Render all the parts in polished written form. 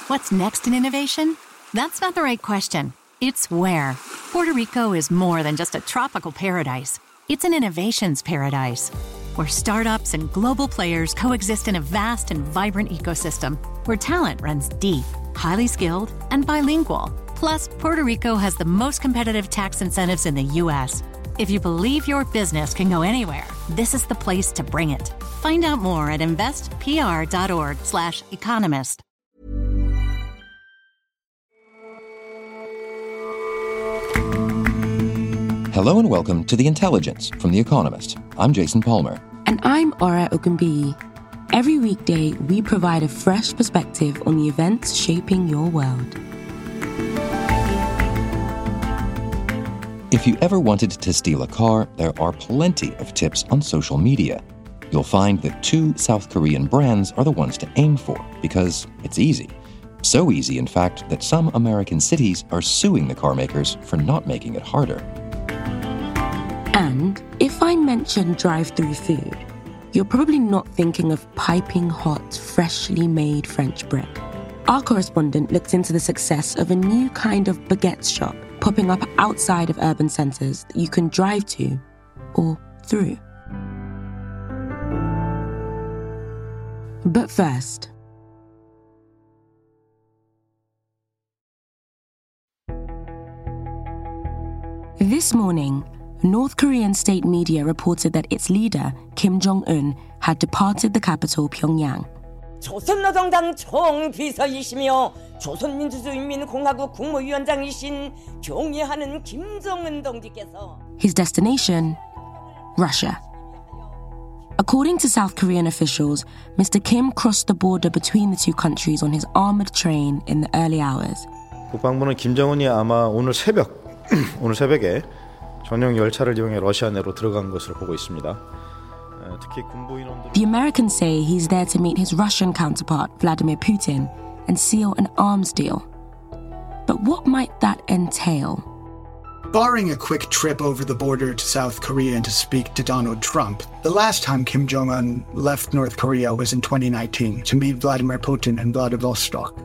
What's next in innovation? That's not the right question. It's where. Puerto Rico is more than just a tropical paradise. It's an innovations paradise, where startups and global players coexist in a vast and vibrant ecosystem, where talent runs deep, highly skilled, and bilingual. Plus, Puerto Rico has the most competitive tax incentives in the U.S. If you believe your business can go anywhere, this is the place to bring it. Find out more at investpr.org/economist. Hello and welcome to The Intelligence from The Economist. I'm Jason Palmer. And I'm Ora Ogunbiyi. Every weekday, we provide a fresh perspective on the events shaping your world. If you ever wanted to steal a car, there are plenty of tips on social media. You'll find that 2 South Korean brands are the ones to aim for because it's easy. So easy, in fact, that some American cities are suing the car makers for not making it harder. And if I mention drive-through food, you're probably not thinking of piping hot, freshly made French bread. Our correspondent looked into the success of a new kind of baguette shop popping up outside of urban centres that you can drive to or through. But first, this morning, North Korean state media reported that its leader, Kim Jong-un, had departed the capital, Pyongyang. 조선노동당 총비서이시며 조선민주주의인민공화국 국무위원장이신 경의하는 김정은 동지께서 His destination, Russia. According to South Korean officials, Mr. Kim crossed the border between the two countries on his armored train in the early hours. 국방부는 김정은이 아마 오늘 새벽에 전용 열차를 이용해 러시아 내로 들어간 것으로 보고 있습니다. 특히 군부 인원들. The Americans say he's there to meet his Russian counterpart, Vladimir Putin, and seal an arms deal. But what might that entail? Barring a quick trip over the border to South Korea and to speak to Donald Trump, the last time Kim Jong-un left North Korea was in 2019 to meet Vladimir Putin in Vladivostok.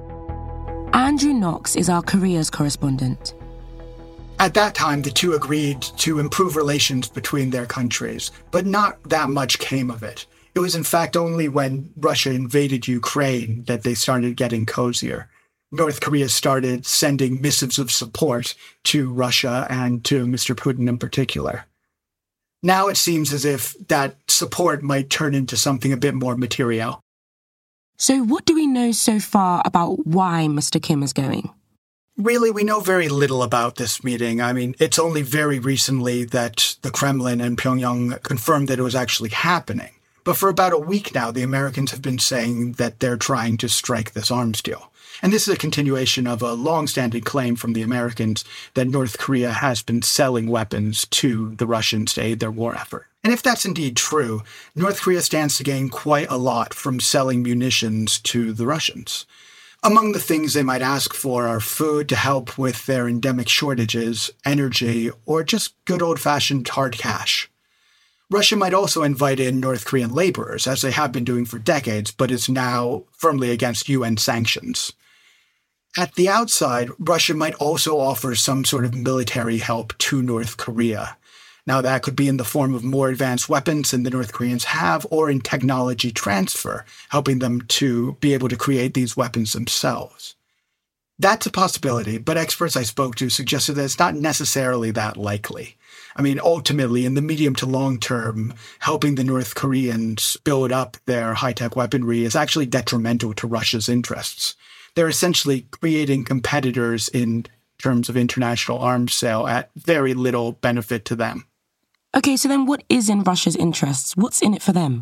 Andrew Knox is our Korea's correspondent. At that time, the two agreed to improve relations between their countries, but not that much came of it. It was in fact only when Russia invaded Ukraine that they started getting cozier. North Korea started sending missives of support to Russia and to Mr. Putin in particular. Now it seems as if that support might turn into something a bit more material. So what do we know so far about why Mr. Kim is going? Really, we know very little about this meeting. I mean, it's only very recently that the Kremlin and Pyongyang confirmed that it was actually happening. But for about a week now, the Americans have been saying that they're trying to strike this arms deal. And this is a continuation of a long-standing claim from the Americans that North Korea has been selling weapons to the Russians to aid their war effort. And if that's indeed true, North Korea stands to gain quite a lot from selling munitions to the Russians. Among the things they might ask for are food to help with their endemic shortages, energy, or just good old-fashioned hard cash. Russia might also invite in North Korean laborers, as they have been doing for decades, but is now firmly against UN sanctions. At the outside, Russia might also offer some sort of military help to North Korea. Now, that could be in the form of more advanced weapons than the North Koreans have, or in technology transfer, helping them to be able to create these weapons themselves. That's a possibility, but experts I spoke to suggested that it's not necessarily that likely. I mean, ultimately, in the medium to long term, helping the North Koreans build up their high-tech weaponry is actually detrimental to Russia's interests. They're essentially creating competitors in terms of international arms sale at very little benefit to them. Okay, so then what is in Russia's interests? What's in it for them?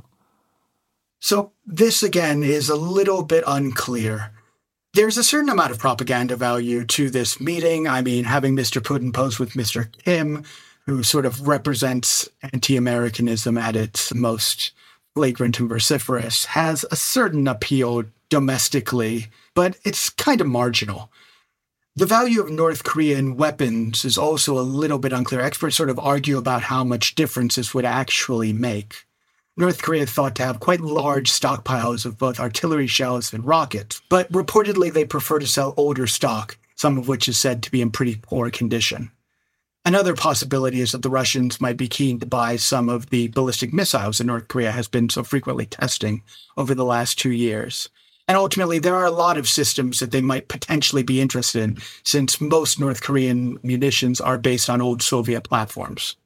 So this, again, is a little bit unclear. There's a certain amount of propaganda value to this meeting. I mean, having Mr. Putin pose with Mr. Kim, who sort of represents anti-Americanism at its most flagrant and vociferous, has a certain appeal domestically, but it's kind of marginal. The value of North Korean weapons is also a little bit unclear. Experts sort of argue about how much difference this would actually make. North Korea thought to have quite large stockpiles of both artillery shells and rockets, but reportedly they prefer to sell older stock, some of which is said to be in pretty poor condition. Another possibility is that the Russians might be keen to buy some of the ballistic missiles that North Korea has been so frequently testing over the last 2 years. And ultimately, there are a lot of systems that they might potentially be interested in, since most North Korean munitions are based on old Soviet platforms.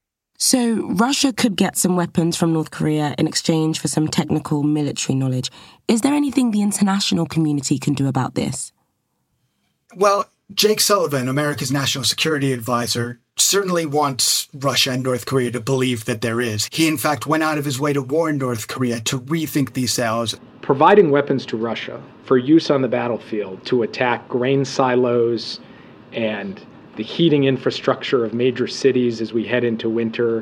So Russia could get some weapons from North Korea in exchange for some technical military knowledge. Is there anything the international community can do about this? Well, Jake Sullivan, America's national security advisor, certainly wants Russia and North Korea to believe that there is. He, in fact, went out of his way to warn North Korea to rethink these sales. Providing weapons to Russia for use on the battlefield to attack grain silos and the heating infrastructure of major cities as we head into winter,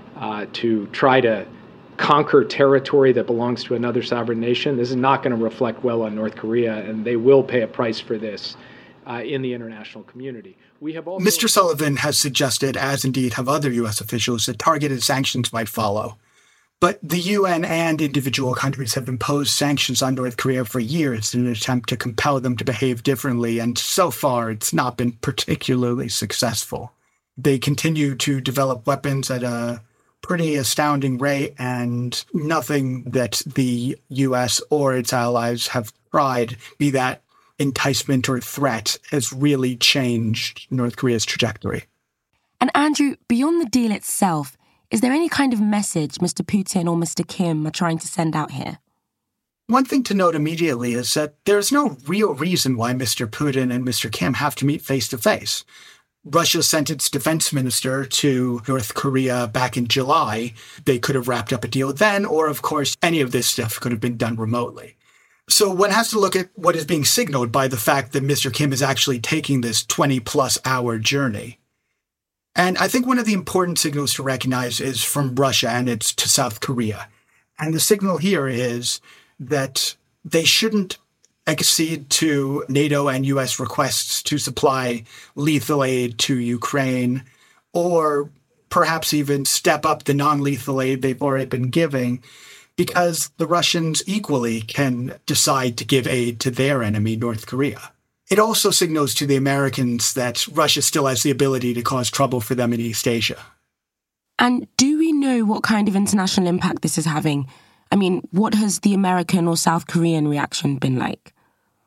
to try to conquer territory that belongs to another sovereign nation. This is not going to reflect well on North Korea, and they will pay a price for this in the international community. We have also... Mr. Sullivan has suggested, as indeed have other U.S. officials, that targeted sanctions might follow. But the UN and individual countries have imposed sanctions on North Korea for years in an attempt to compel them to behave differently, and so far it's not been particularly successful. They continue to develop weapons at a pretty astounding rate, and nothing that the US or its allies have tried, be that enticement or threat, has really changed North Korea's trajectory. And Andrew, beyond the deal itself, is there any kind of message Mr. Putin or Mr. Kim are trying to send out here? One thing to note immediately is that there's no real reason why Mr. Putin and Mr. Kim have to meet face-to-face. Russia sent its defense minister to North Korea back in July. They could have wrapped up a deal then, or, of course, any of this stuff could have been done remotely. So one has to look at what is being signaled by the fact that Mr. Kim is actually taking this 20-plus hour journey. And I think one of the important signals to recognize is from Russia, and it's to South Korea. And the signal here is that they shouldn't accede to NATO and U.S. requests to supply lethal aid to Ukraine, or perhaps even step up the non-lethal aid they've already been giving, because the Russians equally can decide to give aid to their enemy, North Korea. It also signals to the Americans that Russia still has the ability to cause trouble for them in East Asia. And do we know what kind of international impact this is having? I mean, what has the American or South Korean reaction been like?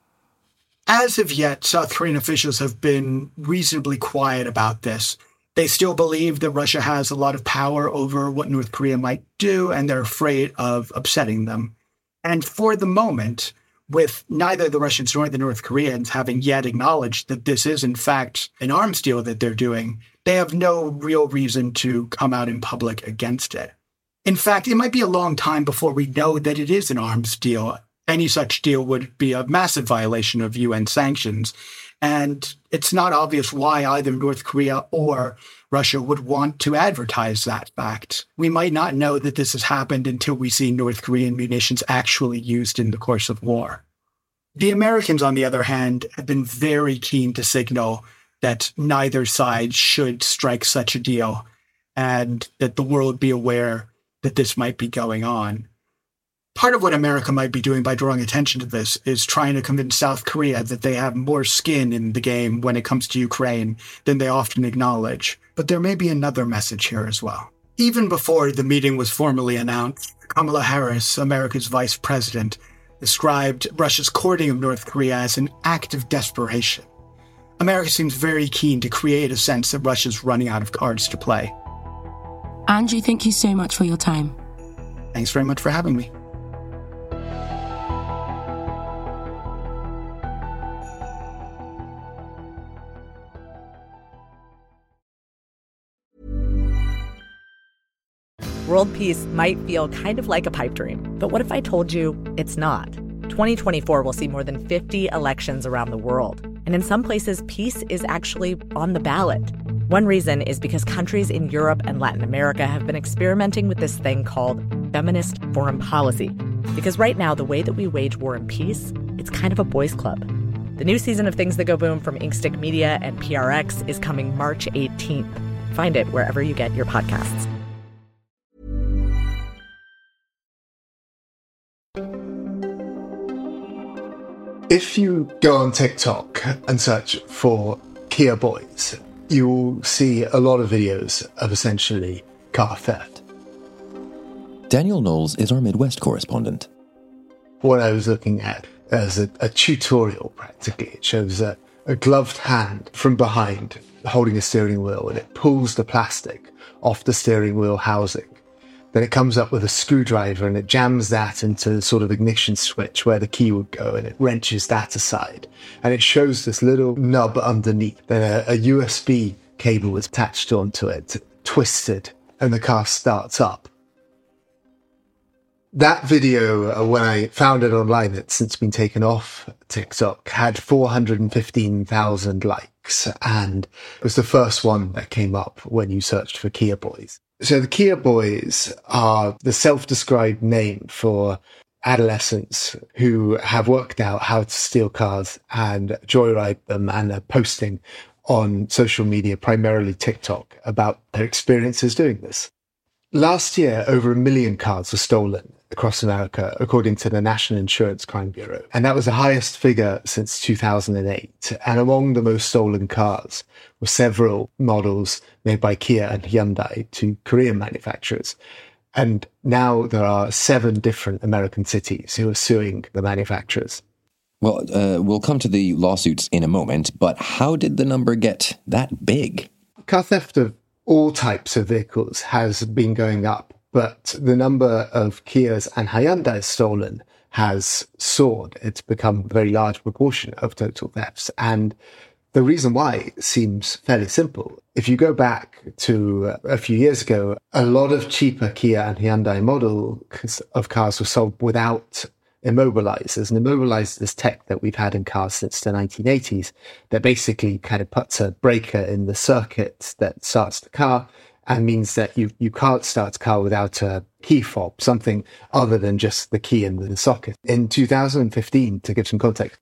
As of yet, South Korean officials have been reasonably quiet about this. They still believe that Russia has a lot of power over what North Korea might do, and they're afraid of upsetting them. And for the moment, with neither the Russians nor the North Koreans having yet acknowledged that this is, in fact, an arms deal that they're doing, they have no real reason to come out in public against it. In fact, it might be a long time before we know that it is an arms deal. Any such deal would be a massive violation of UN sanctions. And it's not obvious why either North Korea or Russia would want to advertise that fact. We might not know that this has happened until we see North Korean munitions actually used in the course of war. The Americans, on the other hand, have been very keen to signal that neither side should strike such a deal, and that the world be aware that this might be going on. Part of what America might be doing by drawing attention to this is trying to convince South Korea that they have more skin in the game when it comes to Ukraine than they often acknowledge. But there may be another message here as well. Even before the meeting was formally announced, Kamala Harris, America's vice president, described Russia's courting of North Korea as an act of desperation. America seems very keen to create a sense that Russia's running out of cards to play. Andrew, thank you so much for your time. Thanks very much for having me. World peace might feel kind of like a pipe dream, but what if I told you it's not? 2024 will see more than 50 elections around the world, and in some places, peace is actually on the ballot. One reason is because countries in Europe and Latin America have been experimenting with this thing called feminist foreign policy. Because right now, the way that we wage war and peace, it's kind of a boys' club. The new season of Things That Go Boom from Inkstick Media and PRX is coming March 18th. Find it wherever you get your podcasts. If you go on TikTok and search for Kia Boys, you'll see a lot of videos of essentially car theft. Daniel Knowles is our Midwest correspondent. What I was looking at as a tutorial, practically. It shows a gloved hand from behind holding a steering wheel, and it pulls the plastic off the steering wheel housing. Then it comes up with a screwdriver and it jams that into the sort of ignition switch where the key would go, and it wrenches that aside. And it shows this little nub underneath. Then a USB cable is attached onto it, twisted, and the car starts up. That video, when I found it online, it's since been taken off TikTok, had 415,000 likes, and it was the first one that came up when you searched for Kia Boys. So the Kia Boys are the self-described name for adolescents who have worked out how to steal cars and joyride them, and are posting on social media, primarily TikTok, about their experiences doing this. Last year, over 1 million cars were stolen across America, according to the National Insurance Crime Bureau. And that was the highest figure since 2008. And among the most stolen cars were several models made by Kia and Hyundai, two Korean manufacturers. And now there are 7 different American cities who are suing the manufacturers. Well, we'll come to the lawsuits in a moment, but how did the number get that big? Car theft of all types of vehicles has been going up, but the number of Kias and Hyundais stolen has soared. It's become a very large proportion of total thefts. And the reason why seems fairly simple. If you go back to a few years ago, a lot of cheaper Kia and Hyundai models of cars were sold without immobilizers. And immobilizers is tech that we've had in cars since the 1980s that basically kind of puts a breaker in the circuit that starts the car and means that you can't start a car without a key fob, something other than just the key in the socket. In 2015, to give some context,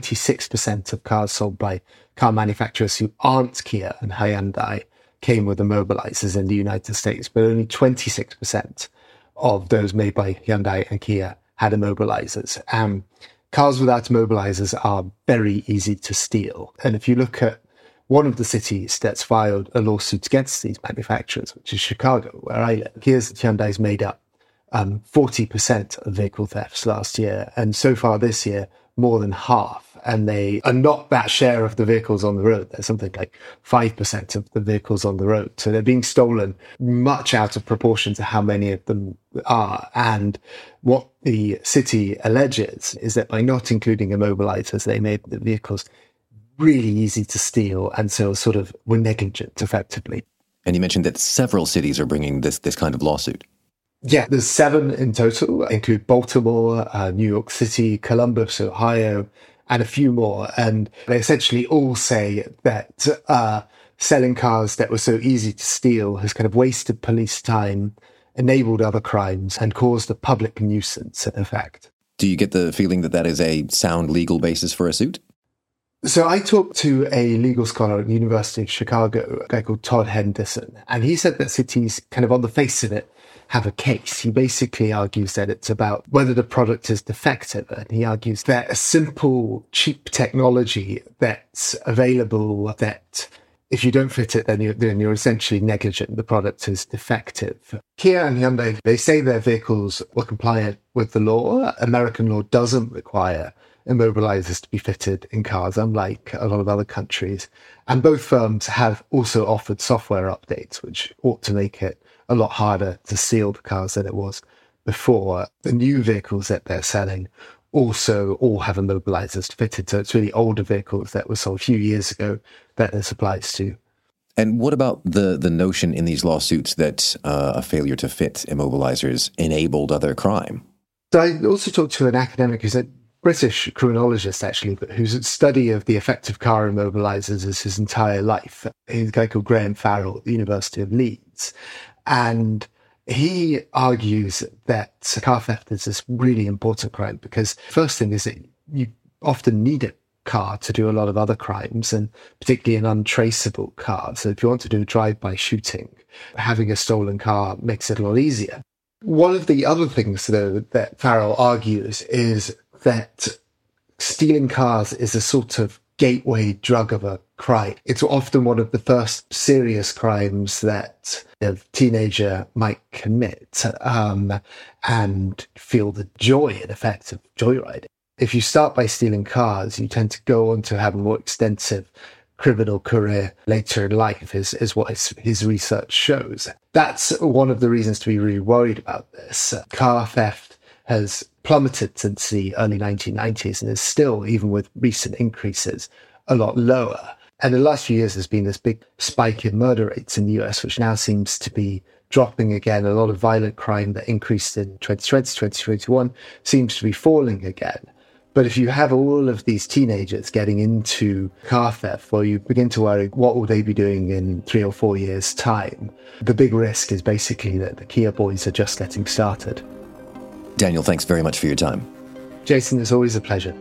96% of cars sold by car manufacturers who aren't Kia and Hyundai came with immobilizers in the United States, but only 26% of those made by Hyundai and Kia had immobilizers. Cars without immobilizers are very easy to steal. And if you look at one of the cities that's filed a lawsuit against these manufacturers, which is Chicago, where I live, Kia's and Hyundai's made up 40% of vehicle thefts last year. And so far this year, more than half. And they are not that share of the vehicles on the road. There's something like 5% of the vehicles on the road. So they're being stolen much out of proportion to how many of them are. And what the city alleges is that by not including immobilizers, they made the vehicles really easy to steal, and so sort of were negligent effectively. And you mentioned that several cities are bringing this kind of lawsuit. Yeah, there's 7 in total, include Baltimore, New York City, Columbus, Ohio, and a few more. And they essentially all say that selling cars that were so easy to steal has kind of wasted police time, enabled other crimes, and caused a public nuisance in effect. Do you get the feeling that that is a sound legal basis for a suit? So I talked to a legal scholar at the University of Chicago, a guy called Todd Henderson, and he said that cities kind of on the face of it have a case. He basically argues that it's about whether the product is defective, and he argues that a simple, cheap technology that's available, that if you don't fit it, then you're essentially negligent. The product is defective. Kia and Hyundai, they say their vehicles were compliant with the law. American law doesn't require immobilizers to be fitted in cars, unlike a lot of other countries. And both firms have also offered software updates, which ought to make it a lot harder to steal the cars than it was before. The new vehicles that they're selling also all have immobilizers fitted. So it's really older vehicles that were sold a few years ago that this applies to. And what about the notion in these lawsuits that a failure to fit immobilizers enabled other crime? So I also talked to an academic who's a British criminologist, actually, but whose study of the effect of car immobilizers is his entire life. He's a guy called Graham Farrell at the University of Leeds. And he argues that car theft is this really important crime because first thing is that you often need a car to do a lot of other crimes, and particularly an untraceable car. So if you want to do a drive-by shooting, having a stolen car makes it a lot easier. One of the other things, though, that Farrell argues is that stealing cars is a sort of gateway drug of a crime. It's often one of the first serious crimes that a teenager might commit and feel the joy and effect of joyriding. If you start by stealing cars, you tend to go on to have a more extensive criminal career later in life, is what his research shows. That's one of the reasons to be really worried about this. Car theft has plummeted since the early 1990s and is still, even with recent increases, a lot lower. And in the last few years, there's been this big spike in murder rates in the US, which now seems to be dropping again. A lot of violent crime that increased in 2020, 2021 seems to be falling again. But if you have all of these teenagers getting into car theft, well, you begin to worry, what will they be doing in 3 or 4 years' time? The big risk is basically that the Kia boys are just getting started. Daniel, thanks very much for your time. Jason, it's always a pleasure.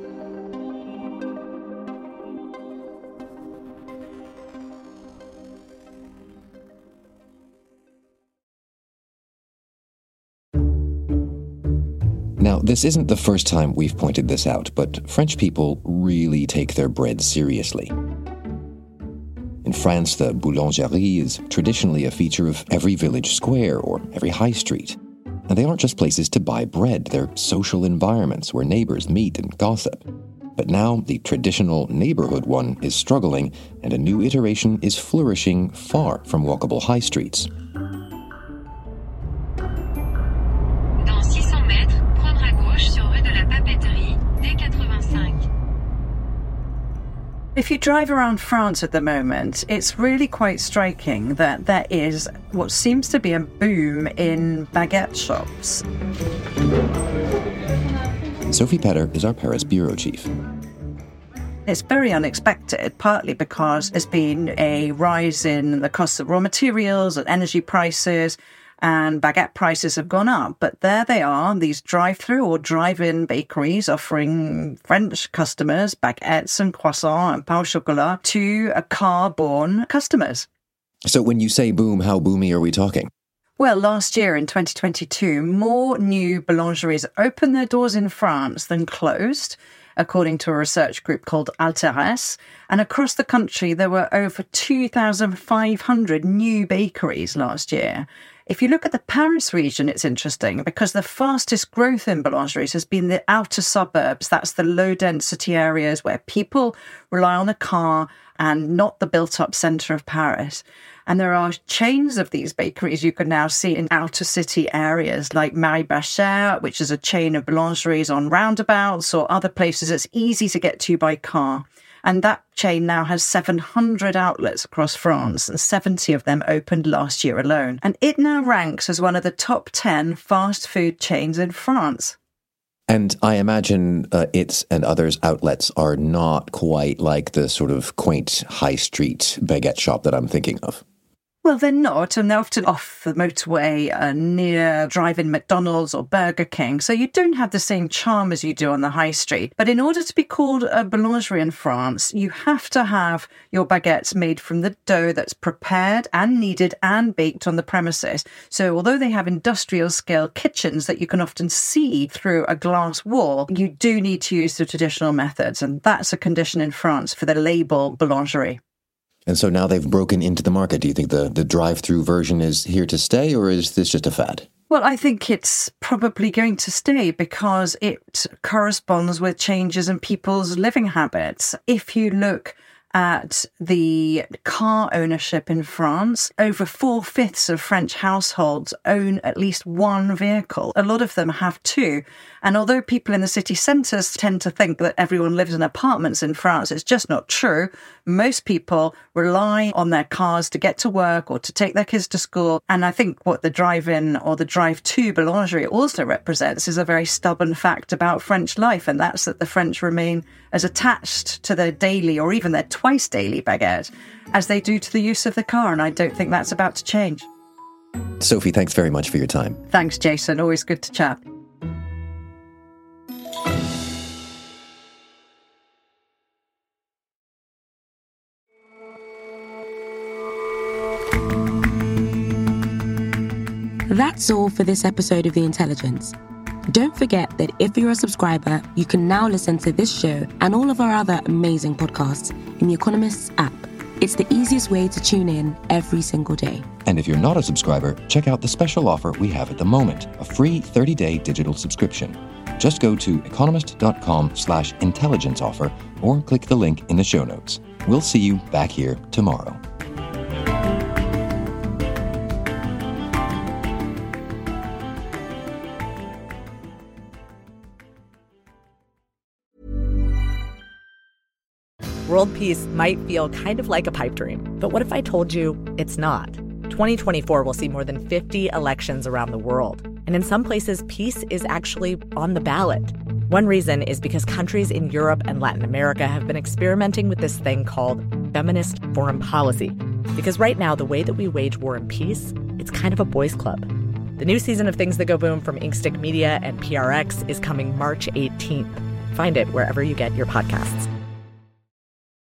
Now, this isn't the first time we've pointed this out, but French people really take their bread seriously. In France, the boulangerie is traditionally a feature of every village square or every high street. And they aren't just places to buy bread, they're social environments where neighbors meet and gossip. But now, the traditional neighborhood one is struggling, and a new iteration is flourishing far from walkable high streets. If you drive around France at the moment, it's really quite striking that there is what seems to be a boom in baguette shops. Sophie Petter is our Paris bureau chief. It's very unexpected, partly because there's been a rise in the cost of raw materials and energy prices, and baguette prices have gone up. But there they are, these drive-through or drive-in bakeries offering French customers baguettes and croissants and pain au chocolat to car-born customers. So when you say boom, how boomy are we talking? Well, last year in 2022, more new boulangeries opened their doors in France than closed, according to a research group called Alteres. And across the country, there were over 2,500 new bakeries last year. If you look at the Paris region, it's interesting because the fastest growth in boulangeries has been the outer suburbs. That's the low-density areas where people rely on a car and not the built-up centre of Paris. And there are chains of these bakeries you can now see in outer city areas like Marie Bachère, which is a chain of boulangeries on roundabouts or other places it's easy to get to by car. And that chain now has 700 outlets across France, and 70 of them opened last year alone. And it now ranks as one of the top 10 fast food chains in France. And I imagine its and others' outlets are not quite like the sort of quaint high street baguette shop that I'm thinking of. Well, they're not, and they're often off the motorway near drive-in McDonald's or Burger King, so you don't have the same charm as you do on the high street. But in order to be called a boulangerie in France, you have to have your baguettes made from the dough that's prepared and kneaded and baked on the premises. So although they have industrial-scale kitchens that you can often see through a glass wall, you do need to use the traditional methods, and that's a condition in France for the label boulangerie. And so now they've broken into the market. Do you think the drive-through version is here to stay, or is this just a fad? Well, I think it's probably going to stay because it corresponds with changes in people's living habits. If you look at the car ownership in France, over 4/5 of French households own at least one vehicle. A lot of them have two. And although people in the city centres tend to think that everyone lives in apartments in France, it's just not true. Most people rely on their cars to get to work or to take their kids to school. And I think what the drive-in or the drive-to boulangerie also represents is a very stubborn fact about French life, and that's that the French remain as attached to their daily or even their twice-daily baguette as they do to the use of the car, and I don't think that's about to change. Sophie, thanks very much for your time. Thanks, Jason. Always good to chat. That's all for this episode of The Intelligence. Don't forget that if you're a subscriber, you can now listen to this show and all of our other amazing podcasts in The Economist's app. It's the easiest way to tune in every single day. And if you're not a subscriber, check out the special offer we have at the moment, a free 30-day digital subscription. Just go to economist.com/intelligence offer or click the link in the show notes. We'll see you back here tomorrow. World peace might feel kind of like a pipe dream, but what if I told you it's not? 2024 will see more than 50 elections around the world, and in some places, peace is actually on the ballot. One reason is because countries in Europe and Latin America have been experimenting with this thing called feminist foreign policy. Because right now, the way that we wage war and peace, it's kind of a boys' club. The new season of Things That Go Boom from Inkstick Media and PRX is coming March 18th. Find it wherever you get your podcasts.